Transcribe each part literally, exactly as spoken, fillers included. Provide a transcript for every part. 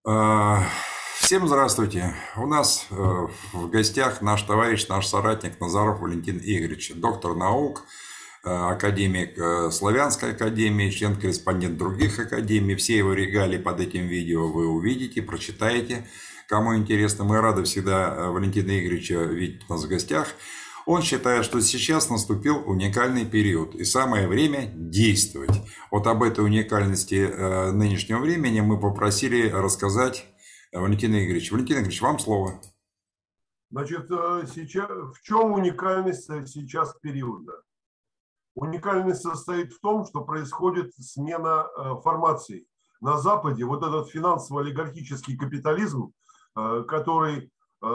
А, Всем здравствуйте. У нас э, в гостях наш товарищ, наш соратник Назаров Валентин Игоревич, доктор наук, э, академик э, Славянской академии, член-корреспондент других академий. Все его регалии под этим видео вы увидите, прочитаете. Кому интересно, мы рады всегда э, Валентина Игоревича видеть у нас в гостях. Он считает, что сейчас наступил уникальный период и самое время действовать. Вот об этой уникальности э, нынешнего времени мы попросили рассказать Валентина Игоревича. Валентин Игоревич, вам слово. Значит, сейчас, в чем уникальность сейчас периода? Уникальность состоит в том, что происходит смена формаций. На Западе вот этот финансово-олигархический капитализм, который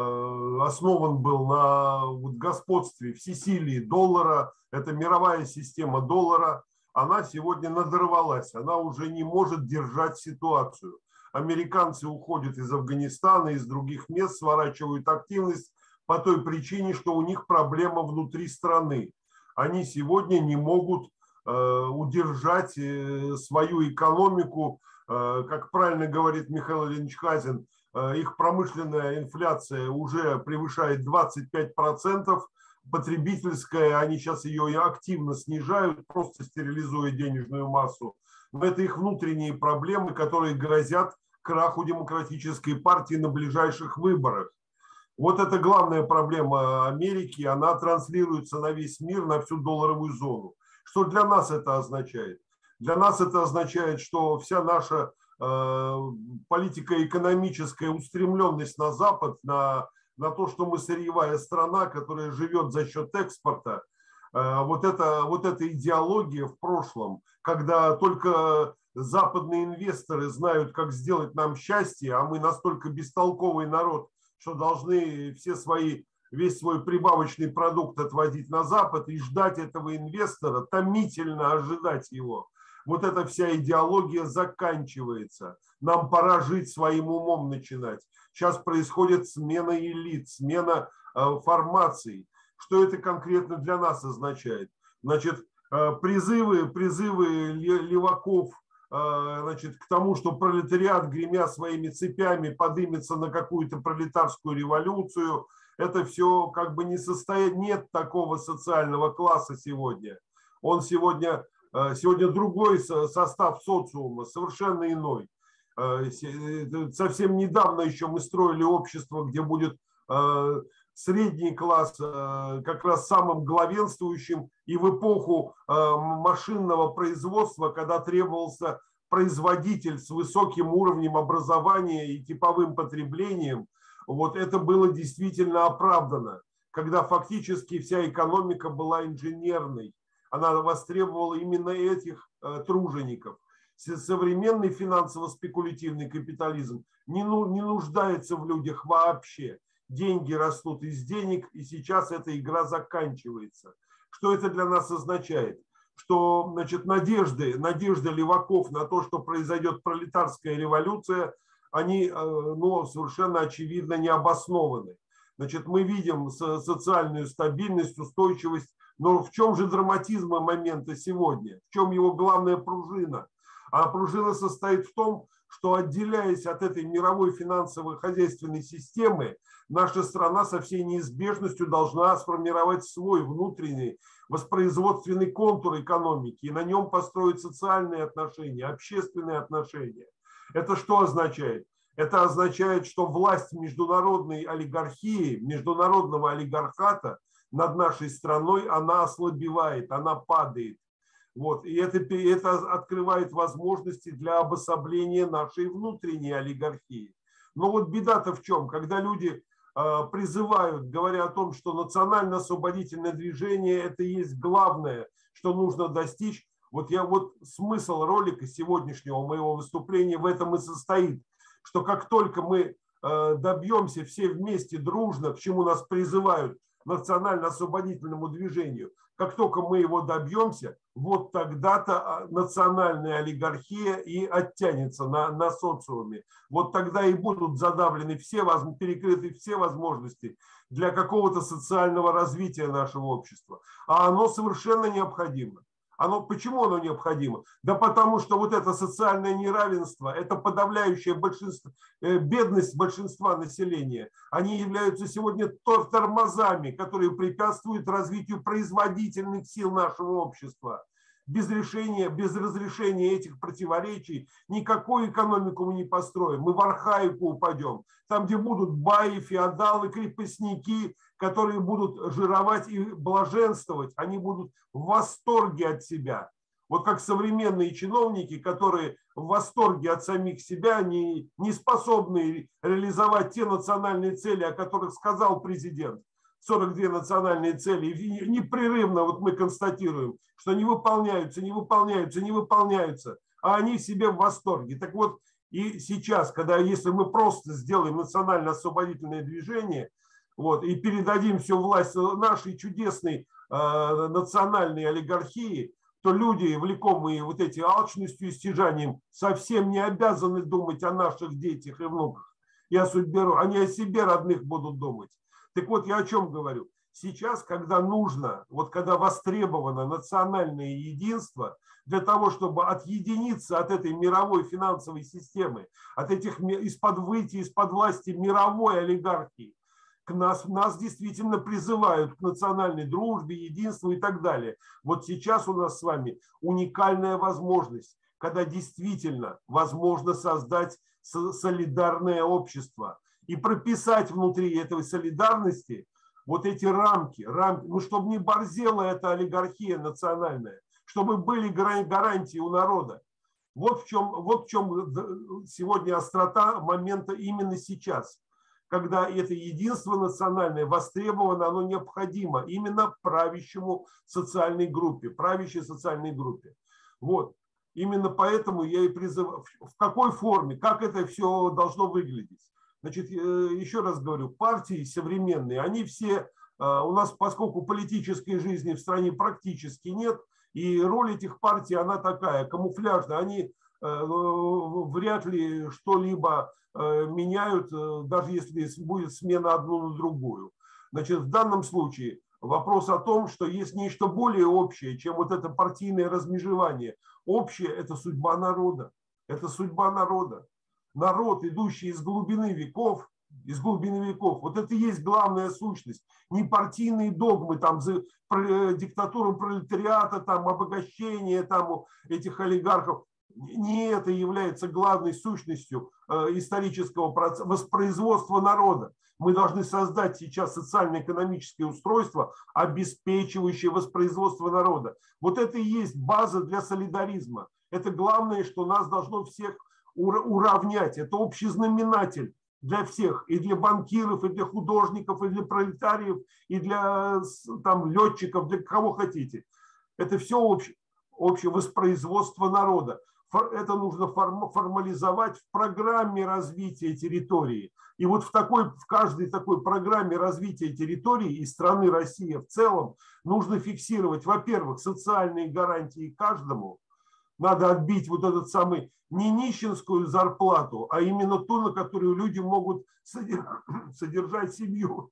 основан был на господстве, всесилии доллара, это мировая система доллара, она сегодня надорвалась, она уже не может держать ситуацию. Американцы уходят из Афганистана, из других мест, сворачивают активность по той причине, что у них проблема внутри страны. Они сегодня не могут э, удержать э, свою экономику, э, как правильно говорит Михаил Ильич Хазин, э, их промышленная инфляция уже превышает двадцать пять процентов, потребительская, они сейчас ее активно снижают, просто стерилизуя денежную массу. Но это их внутренние проблемы, которые грозят краху демократической партии на ближайших выборах. Вот это главная проблема Америки, она транслируется на весь мир, на всю долларовую зону. Что для нас это означает? Для нас это означает, что вся наша э, политико-экономическая устремленность на Запад, на, на то, что мы сырьевая страна, которая живет за счет экспорта, э, вот, это, вот эта идеология в прошлом, когда только западные инвесторы знают, как сделать нам счастье, а мы настолько бестолковый народ, что должны все свои, весь свой прибавочный продукт отвозить на Запад и ждать этого инвестора, томительно ожидать его. Вот эта вся идеология заканчивается. Нам пора жить своим умом начинать. Сейчас происходит смена элит, смена э, формаций. Что это конкретно для нас означает? Значит, э, призывы, призывы леваков, значит, к тому, что пролетариат, гремя своими цепями, подымется на какую-то пролетарскую революцию. Это все как бы не состоит, нет такого социального класса сегодня. Он сегодня, сегодня другой состав социума, совершенно иной. Совсем недавно еще мы строили общество, где будет средний класс как раз самым главенствующим, и в эпоху машинного производства, когда требовался производитель с высоким уровнем образования и типовым потреблением, вот это было действительно оправдано, когда фактически вся экономика была инженерной, она востребовала именно этих тружеников. Современный финансово-спекулятивный капитализм не нуждается в людях вообще. Деньги растут из денег, и сейчас эта игра заканчивается. Что это для нас означает? Что, значит, надежды, надежды леваков на то, что произойдет пролетарская революция, они, ну, совершенно очевидно не обоснованы. Значит, мы видим социальную стабильность, устойчивость, но в чем же драматизм момента сегодня? В чем его главная пружина? А пружина состоит в том, что, отделяясь от этой мировой финансово-хозяйственной системы, наша страна со всей неизбежностью должна сформировать свой внутренний воспроизводственный контур экономики и на нем построить социальные отношения, общественные отношения. Это что означает? Это означает, что власть международной олигархии, международного олигархата над нашей страной, она ослабевает, она падает. Вот. И это, это открывает возможности для обособления нашей внутренней олигархии. Но вот беда-то в чем? Когда люди э, призывают, говоря о том, что национально-освободительное движение – это и есть главное, что нужно достичь. Вот, я, вот смысл ролика сегодняшнего моего выступления в этом и состоит, что как только мы э, добьемся все вместе дружно, к чему нас призывают, национально-освободительному движению, как только мы его добьемся, вот тогда-то национальная олигархия и оттянется на, на социуме. Вот тогда и будут задавлены все, перекрыты все возможности для какого-то социального развития нашего общества. А оно совершенно необходимо. Оно, почему оно необходимо? Да потому что вот это социальное неравенство, это подавляющее большинство, бедность большинства населения, они являются сегодня тормозами, которые препятствуют развитию производительных сил нашего общества. Без решения, без разрешения этих противоречий никакую экономику мы не построим. Мы в архаику упадем. Там, где будут баи, феодалы, крепостники, которые будут жировать и блаженствовать, они будут в восторге от себя. Вот как современные чиновники, которые в восторге от самих себя, не, не способны реализовать те национальные цели, о которых сказал президент. сорок две национальные цели. И непрерывно вот мы констатируем, что не выполняются, не выполняются, не выполняются. А они в себе в восторге. Так вот, и сейчас, когда если мы просто сделаем национально-освободительное движение, вот, и передадим всю власть нашей чудесной э, национальной олигархии, то люди, влекомые вот эти алчностью и стяжанием, совсем не обязаны думать о наших детях и внуках. И о судьбе, они о себе родных будут думать. Так вот, я о чем говорю. Сейчас, когда нужно, вот когда востребовано национальное единство, для того, чтобы отъединиться от этой мировой финансовой системы, от этих, из-под выйти из-под власти мировой олигархии, к нас, нас действительно призывают к национальной дружбе, единству и так далее. Вот сейчас у нас с вами уникальная возможность, когда действительно возможно создать солидарное общество и прописать внутри этой солидарности вот эти рамки, рамки, ну, чтобы не борзела эта олигархия национальная, чтобы были гарантии у народа. Вот в чем, вот в чем сегодня острота момента именно сейчас, когда это единство национальное востребовано, оно необходимо именно правящему социальной группе, правящей социальной группе. Вот. Именно поэтому я и призываю, в какой форме, как это все должно выглядеть. Значит, еще раз говорю, партии современные, они все, у нас, поскольку политической жизни в стране практически нет, и роль этих партий, она такая, камуфляжная, они вряд ли что-либо меняют, даже если будет смена одну на другую. Значит, в данном случае вопрос о том, что есть нечто более общее, чем вот это партийное размежевание. Общее – это судьба народа. Это судьба народа. Народ, идущий из глубины веков, из глубины веков, вот это и есть главная сущность. Не партийные догмы, там, за диктатуру пролетариата, там, обогащение там, этих олигархов. Не это является главной сущностью исторического процесса, воспроизводства народа. Мы должны создать сейчас социально-экономическое устройство, обеспечивающее воспроизводство народа. Вот это и есть база для солидаризма. Это главное, что нас должно всех уравнять. Это общий знаменатель для всех, и для банкиров, и для художников, и для пролетариев, и для там, летчиков, для кого хотите. Это все общее, общее воспроизводство народа. Это нужно формализовать в программе развития территории. И вот в, такой, в каждой такой программе развития территории и страны Россия в целом нужно фиксировать, во-первых, социальные гарантии каждому. Надо отбить вот этот самый не нищенскую зарплату, а именно ту, на которую люди могут содержать семью.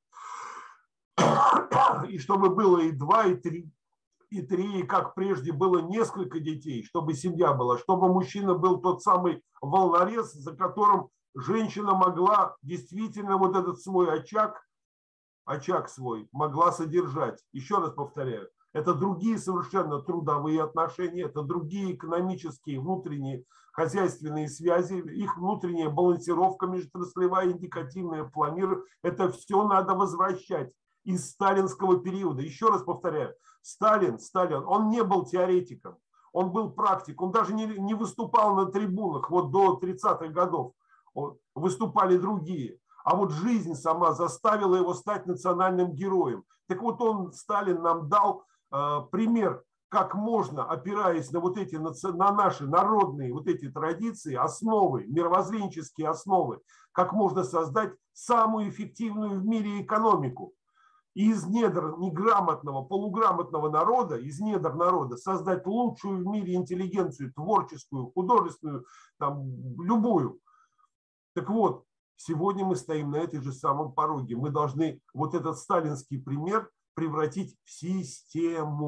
И чтобы было и два, и три. И три, и как прежде было несколько детей, чтобы семья была, чтобы мужчина был тот самый волнорез, за которым женщина могла действительно вот этот свой очаг, очаг свой могла содержать. Еще раз повторяю, это другие совершенно трудовые отношения, это другие экономические, внутренние, хозяйственные связи, их внутренняя балансировка межотраслевая, индикативное планирование. Это все надо возвращать из сталинского периода. Еще раз повторяю, Сталин, Сталин, он не был теоретиком, он был практик, он даже не, не выступал на трибунах, вот до тридцатых годов выступали другие. А вот жизнь сама заставила его стать национальным героем. Так вот он, Сталин, нам дал э, пример, как можно, опираясь на вот эти, на наши народные вот эти традиции, основы, мировоззренческие основы, как можно создать самую эффективную в мире экономику. И из недр неграмотного, полуграмотного народа, из недр народа создать лучшую в мире интеллигенцию, творческую, художественную, там, любую. Так вот, сегодня мы стоим на этой же самом пороге. Мы должны вот этот сталинский пример превратить в систему.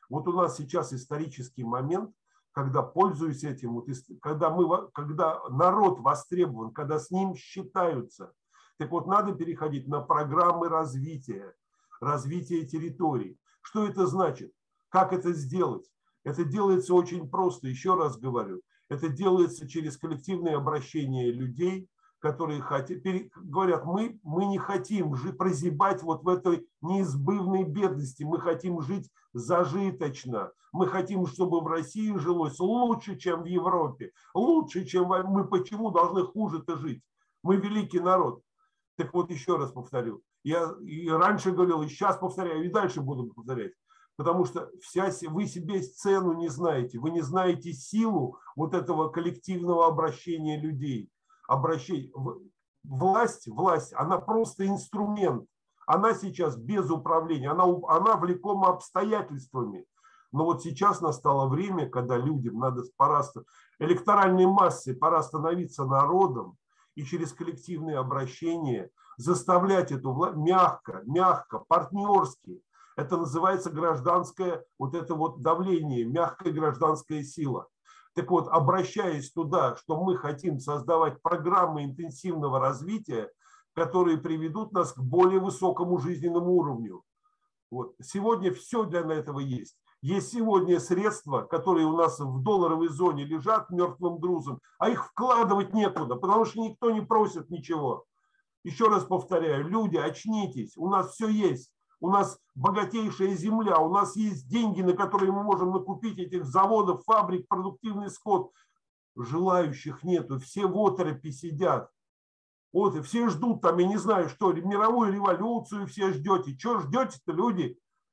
Вот у нас сейчас исторический момент, когда, пользуясь этим, вот, когда, мы, когда народ востребован, когда с ним считаются. Так вот, надо переходить на программы развития, развития территорий. Что это значит? Как это сделать? Это делается очень просто, еще раз говорю. Это делается через коллективное обращение людей, которые хотят, говорят, мы, мы не хотим жить, прозябать вот в этой неизбывной бедности, мы хотим жить зажиточно, мы хотим, чтобы в России жилось лучше, чем в Европе, лучше, чем в... мы почему должны хуже-то жить? Мы великий народ. Так вот, еще раз повторю, я и раньше говорил, и сейчас повторяю, и дальше буду повторять. Потому что вся, вы себе цену не знаете, вы не знаете силу вот этого коллективного обращения людей. Обращение. Власть, власть, она просто инструмент. Она сейчас без управления, она, она влекома обстоятельствами. Но вот сейчас настало время, когда людям надо пора, электоральной массе пора становиться народом и через коллективное обращение заставлять эту власть мягко, мягко, партнерски. Это называется гражданское вот это вот давление, мягкая гражданская сила. Так вот, обращаясь туда, что мы хотим создавать программы интенсивного развития, которые приведут нас к более высокому жизненному уровню. Вот. Сегодня все для этого есть. Есть сегодня средства, которые у нас в долларовой зоне лежат мертвым грузом, а их вкладывать некуда, потому что никто не просит ничего. Еще раз повторяю, люди, очнитесь, у нас все есть. У нас богатейшая земля, у нас есть деньги, на которые мы можем накупить этих заводов, фабрик, продуктивный скот. Желающих нету, все в оторопи сидят. Вот, и все ждут там, я не знаю что, мировую революцию все ждете. Что ждете-то, люди?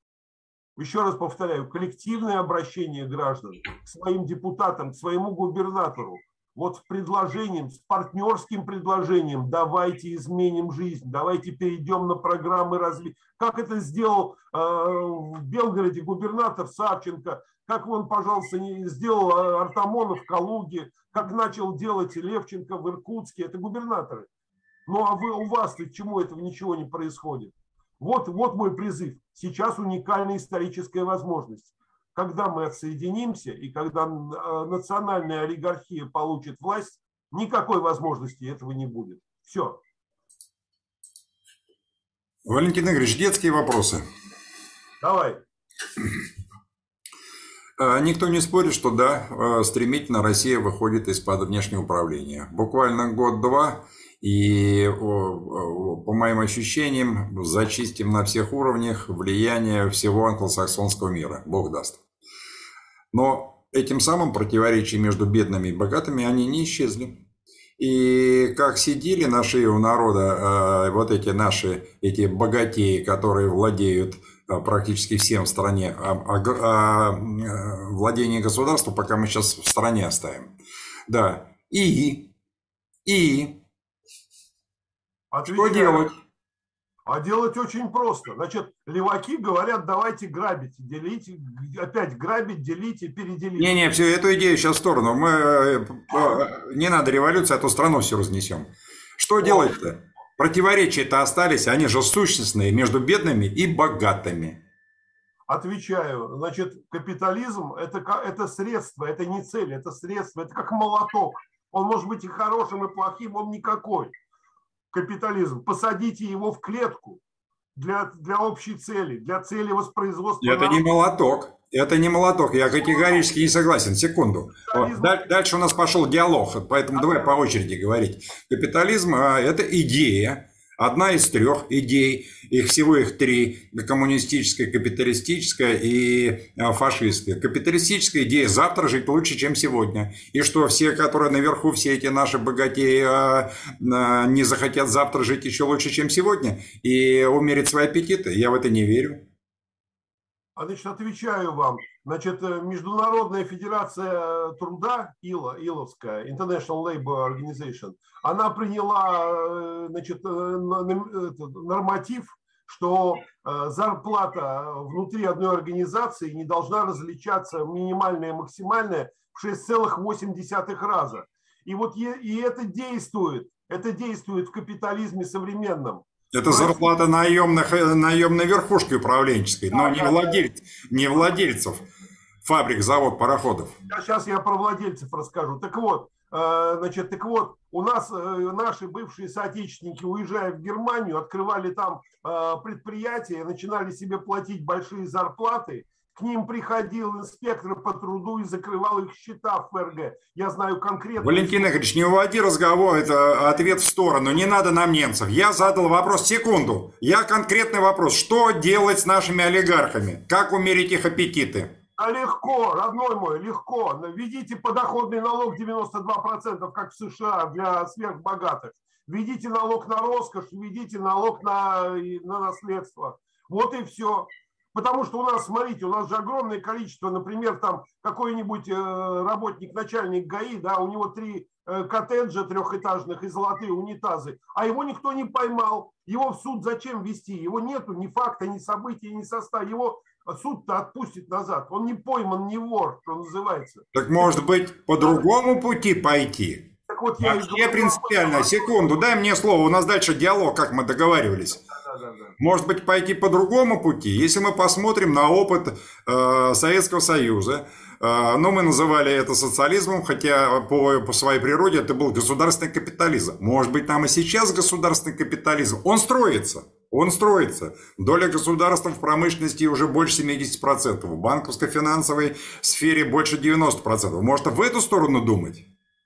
Еще раз повторяю, коллективное обращение граждан к своим депутатам, к своему губернатору. Вот с предложением, с партнерским предложением, давайте изменим жизнь, давайте перейдем на программы развития. Как это сделал э, в Белгороде губернатор Савченко, как он, пожалуйста, не сделал Артамонов в Калуге, как начал делать Левченко в Иркутске, это губернаторы. Ну а вы, у вас-то чему этого ничего не происходит? Вот, вот мой призыв. Сейчас уникальная историческая возможность. Когда мы отсоединимся и когда национальная олигархия получит власть, никакой возможности этого не будет. Все. Валентин Игоревич, детские вопросы. Давай. Никто не спорит, что да, стремительно Россия выходит из-под внешнего управления. Буквально год-два, и по моим ощущениям зачистим на всех уровнях влияние всего англосаксонского мира. Бог даст. Но этим самым противоречия между бедными и богатыми, они не исчезли. И как сидели на шее у народа вот эти наши, эти богатеи, которые владеют практически всем в стране, а, а, а владение государства пока мы сейчас в стороне оставим. Да. И, и Отвечаю. Что делать? А делать очень просто. Значит, леваки говорят, давайте грабить, делите, опять грабить, делите, переделите. Не-не, всю эту идею сейчас в сторону. Мы, не надо революции, а то страну все разнесем. Что делать-то? Противоречия-то остались, они же сущностные между бедными и богатыми. Отвечаю. Значит, капитализм это, это средство, это не цель, это средство, это как молоток. Он может быть и хорошим, и плохим, он никакой. Капитализм. Посадите его в клетку для, для общей цели, для цели воспроизводства. Это не молоток. Это не молоток. Я категорически не согласен. Секунду. Вот. Дальше у нас пошел диалог, поэтому давай по очереди говорить. Капитализм – это идея. Одна из трех идей, их всего их три, коммунистическая, капиталистическая и фашистская. Капиталистическая идея – завтра жить лучше, чем сегодня. И что все, которые наверху, все эти наши богатеи, не захотят завтра жить еще лучше, чем сегодня, и умерить свои аппетиты? Я в это не верю. А, значит, отвечаю вам. Значит, Международная федерация труда, ИЛО, ИЛовская, International Labour Organization, она приняла, значит, норматив, что зарплата внутри одной организации не должна различаться минимальная и максимальная в шесть целых восемь десятых раза. И вот и это действует, это действует в капитализме современном. Это зарплата наемных, наемной верхушки управленческой, но не, владельц, не владельцев фабрик, завод, пароходов. Сейчас я про владельцев расскажу. Так вот, значит, так вот, у нас наши бывшие соотечественники, уезжая в Германию, открывали там предприятия, начинали себе платить большие зарплаты. К ним приходил инспектор по труду и закрывал их счета в ФРГ. Я знаю конкретно... Валентин Игоревич, не уводи разговор, это ответ в сторону. Не надо нам немцев. Я задал вопрос, секунду. Я конкретный вопрос. Что делать с нашими олигархами? Как умерить их аппетиты? А легко, родной мой, легко. Введите подоходный налог девяносто два процента, как в США, для сверхбогатых. Введите налог на роскошь, введите налог на, на наследство. Вот и все. Потому что у нас, смотрите, у нас же огромное количество, например, там какой-нибудь работник, начальник ГАИ, да, у него три коттеджа трехэтажных и золотые унитазы, а его никто не поймал. Его в суд зачем вести? Его нету ни факта, ни события, ни состава. Его суд-то отпустит назад. Он не пойман, не вор, что называется. Так может быть по другому пути пойти? Так вот я Вообще говорю, принципиально. Секунду, дай мне слово. У нас дальше диалог, как мы договаривались. Да, да, да. Может быть, пойти по другому пути? Если мы посмотрим на опыт э, Советского Союза, э, ну, мы называли это социализмом, хотя по, по своей природе это был государственный капитализм. Может быть, там и сейчас государственный капитализм. Он строится. Он строится. Доля государства в промышленности уже больше семидесяти процентов. В банковско-финансовой сфере больше девяноста процентов. Может, в эту сторону думать?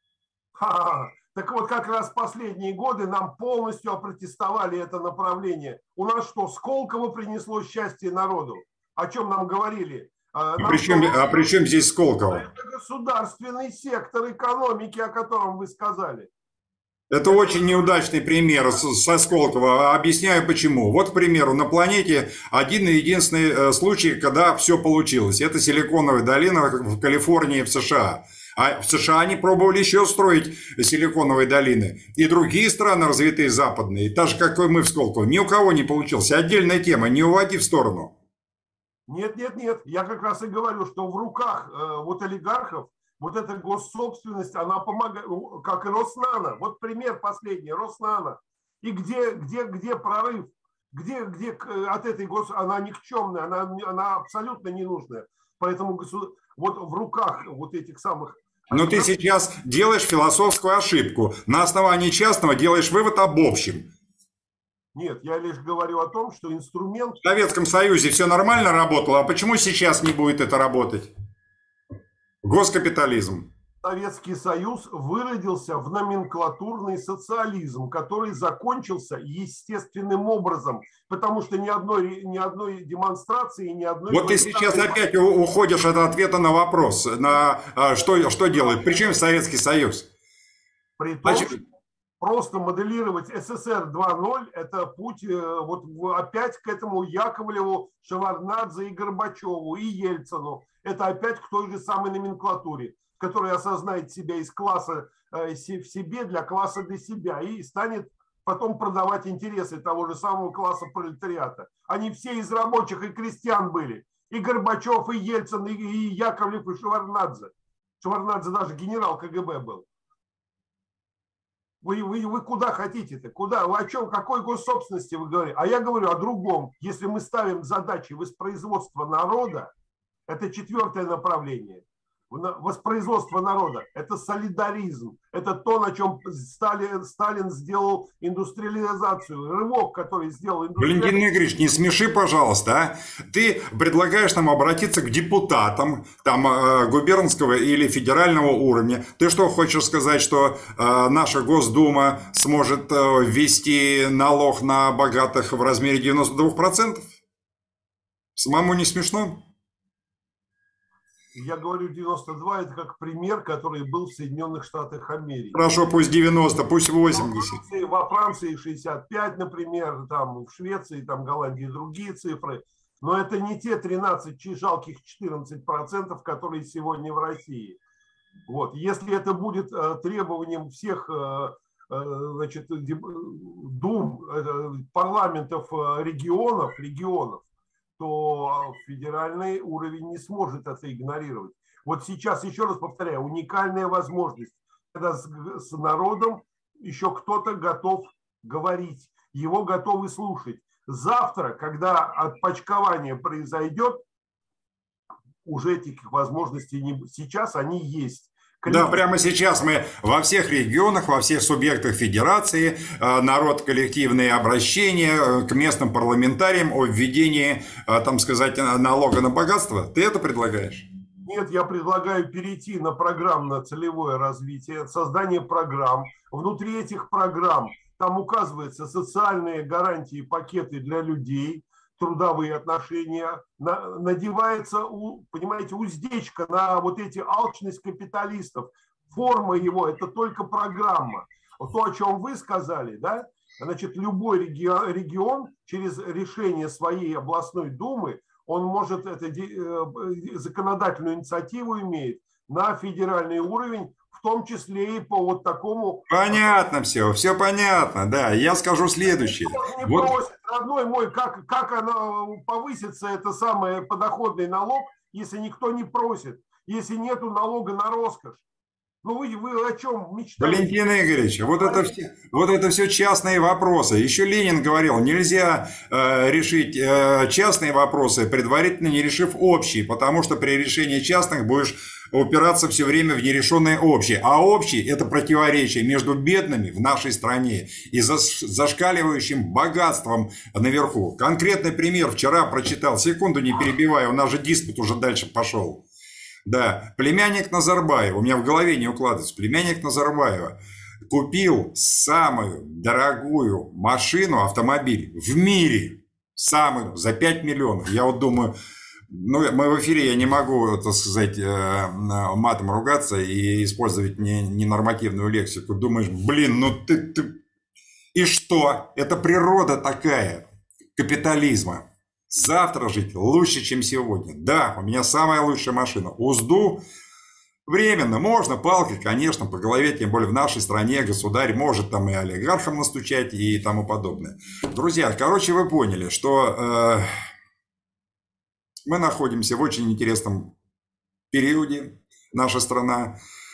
Ха-ха. Так вот, как раз последние годы нам полностью опротестовали это направление. У нас что, Сколково принесло счастье народу? О чем нам говорили? А при чем, а при чем здесь Сколково? Это государственный сектор экономики, о котором вы сказали. Это очень неудачный пример со Сколково. Объясняю почему. Вот, к примеру, на планете один и единственный случай, когда все получилось. Это Силиконовая долина в Калифорнии, в США. А в США они пробовали еще строить силиконовые долины. И другие страны, развитые западные, так же, как и мы в Сколково, ни у кого не получилось. Отдельная тема, не уводи в сторону. Нет, нет, нет. Я как раз и говорю, что в руках э, вот олигархов вот эта госсобственность, она помогает, как и Роснано. Вот пример последний, Роснано. И где, где, где прорыв? Где, где от этой гос... Она никчемная, она, она абсолютно ненужная. Поэтому вот в руках вот этих самых... Но ты сейчас делаешь философскую ошибку. На основании частного делаешь вывод об общем. Нет, я лишь говорю о том, что инструмент... В Советском Союзе все нормально работало, а почему сейчас не будет это работать? Госкапитализм. Советский Союз выродился в номенклатурный социализм, который закончился естественным образом, потому что ни одной, ни одной демонстрации, ни одной... Вот ты сейчас опять уходишь от ответа на вопрос, на что, что делает. Причем Советский Союз? При том, что просто моделировать СССР два ноль – это путь вот опять к этому Яковлеву, Шеварднадзе и Горбачеву, и Ельцину. Это опять к той же самой номенклатуре, который осознает себя из класса в себе для класса для себя и станет потом продавать интересы того же самого класса пролетариата. Они все из рабочих и крестьян были. И Горбачев, и Ельцин, и Яковлев, и Шеварднадзе. Шеварднадзе даже генерал КГБ был. Вы, вы, вы куда хотите-то? Куда? Вы о чем? Какой госсобственности вы говорите? А я говорю о другом. Если мы ставим задачи воспроизводства народа, это четвертое направление. Воспроизводство народа – это солидаризм, это то, на чем Сталин, Сталин сделал индустриализацию, рывок, который сделал индустриализацию. Валентин Игоревич, не смеши, пожалуйста, а? Ты предлагаешь нам обратиться к депутатам там, губернского или федерального уровня. Ты что, хочешь сказать, что наша Госдума сможет ввести налог на богатых в размере девяноста двух процентов? Самому не смешно? Я говорю девяносто два, это как пример, который был в Соединенных Штатах Америки. Хорошо, пусть девяносто, пусть восемьдесят. Во Франции, во Франции шестьдесят пять, например, там в Швеции, там Голландии другие цифры. Но это не те тринадцать, жалких четырнадцать процентов, которые сегодня в России. Вот. Если это будет э, требованием всех э, э, значит, дум, э, парламентов э, регионов, регионов, то федеральный уровень не сможет это игнорировать. Вот сейчас, еще раз повторяю, уникальная возможность, когда с, с народом еще кто-то готов говорить. его готовы слушать. Завтра, когда отпочкование произойдет, уже этих возможностей не будет. Сейчас они есть. Да, прямо сейчас мы во всех регионах, во всех субъектах федерации, народ коллективные обращения к местным парламентариям о введении, там сказать, налога на богатство. Ты это предлагаешь? Нет, я предлагаю перейти на программно-целевое развитие, создание программ. Внутри этих программ там указываются социальные гарантии, пакеты для людей, трудовые отношения, надевается, понимаете, уздечка на вот эти алчность капиталистов. Форма его – это только программа. Вот то, о чем вы сказали, да, значит, любой регион, регион через решение своей областной думы, он может, это законодательную инициативу имеет на федеральный уровень, в том числе и по вот такому... Понятно все, все понятно, да. Я скажу следующее. Не вот... просит, родной мой, как, как оно повысится, это самый подоходный налог, если никто не просит, если нету налога на роскошь. Ну вы, вы о чем мечтаете? Валентин Игоревич, вот это, все, вот это все частные вопросы. Еще Ленин говорил, нельзя э, решить э, частные вопросы, предварительно не решив общие, потому что при решении частных будешь упираться все время в нерешенные общие. А общие – это противоречие между бедными в нашей стране и зашкаливающим богатством наверху. Конкретный пример вчера прочитал, секунду не перебивая, у нас же диспут уже дальше пошел. Да, племянник Назарбаева, у меня в голове не укладывается, племянник Назарбаева купил самую дорогую машину, автомобиль в мире, самую, за пять миллионов. Я вот думаю, ну, мы в эфире, я не могу, так сказать, матом ругаться и использовать ненормативную лексику. Думаешь, блин, ну ты, ты... И что? Это природа такая, капитализма. Завтра жить лучше, чем сегодня. Да, у меня самая лучшая машина. Узду временно, можно палкой, конечно, по голове, тем более в нашей стране государь может там и олигархам настучать и тому подобное. Друзья, короче, вы поняли, что э, мы находимся в очень интересном периоде, наша страна.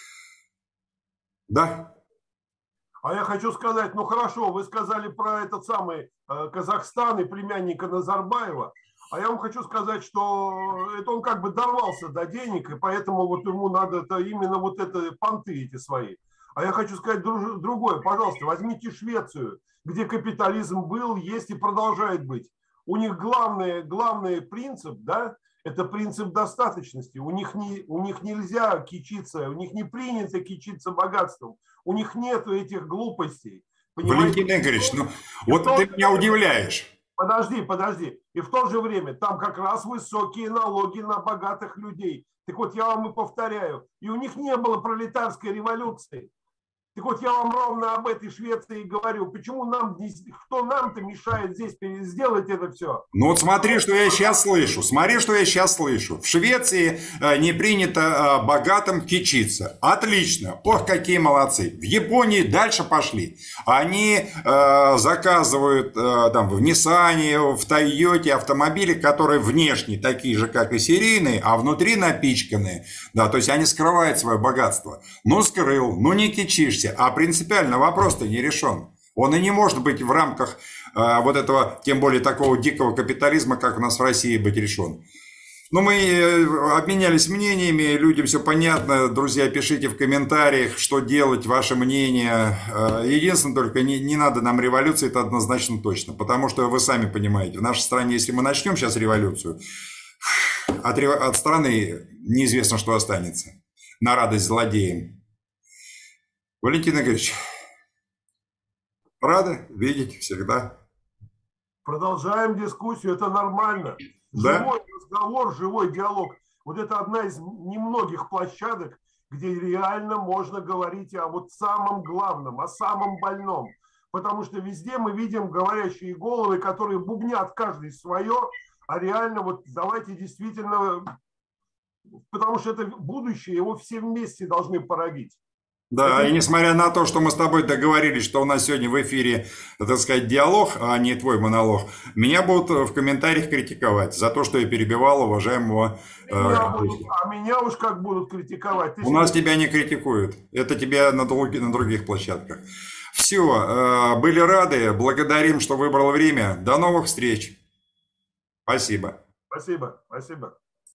Да. А я хочу сказать, ну хорошо, вы сказали про этот самый э, Казахстан и племянника Назарбаева, а я вам хочу сказать, что это он как бы дорвался до денег, и поэтому вот ему надо это, именно вот это понты эти свои. А я хочу сказать друж, другое, пожалуйста, возьмите Швецию, где капитализм был, есть и продолжает быть. У них главный, главный принцип, да, это принцип достаточности. У них, не, у них нельзя кичиться, у них не принято кичиться богатством. У них нету этих глупостей. Понимаете? Валентин Игоревич, ну вот ты меня удивляешь. Подожди, подожди. И в то же время там как раз высокие налоги на богатых людей. Так вот я вам и повторяю. И у них не было пролетарской революции. Так вот я вам ровно об этой Швеции говорю. Почему нам, кто нам-то мешает здесь сделать это все? Ну вот смотри, что я сейчас слышу. Смотри, что я сейчас слышу. В Швеции не принято богатым кичиться. Отлично. Ох, какие молодцы. В Японии дальше пошли. Они э, заказывают э, там, в Ниссане, в Тойоте автомобили, которые внешне такие же, как и серийные, а внутри напичканные. Да, то есть они скрывают свое богатство. Ну скрыл, ну не кичишься. А принципиально вопрос-то не решен. Он и не может быть в рамках э, вот этого, тем более такого дикого капитализма, как у нас в России, быть решен. Но мы обменялись мнениями, людям все понятно. Друзья, пишите в комментариях, что делать, ваше мнение. Единственное только, не, не надо нам революции, это однозначно точно. Потому что вы сами понимаете, в нашей стране, если мы начнем сейчас революцию, от, от страны неизвестно, что останется. На радость злодеям. Валентин Игоревич, рады видеть всегда. Продолжаем дискуссию, это нормально. Да? Живой разговор, живой диалог. Вот это одна из немногих площадок, где реально можно говорить о вот самом главном, о самом больном. Потому что везде мы видим говорящие головы, которые бубнят каждый свое, а реально вот давайте действительно, потому что это будущее, его все вместе должны породить. Да, и несмотря на то, что мы с тобой договорились, что у нас сегодня в эфире, так сказать, диалог, а не твой монолог, меня будут в комментариях критиковать за то, что я перебивал уважаемого... Меня э, будут, а меня уж как будут критиковать? Ты у нас тебя не критикуют. Это тебя на, друг, на других площадках. Все, были рады, благодарим, что выбрал время. До новых встреч. Спасибо. Спасибо, спасибо.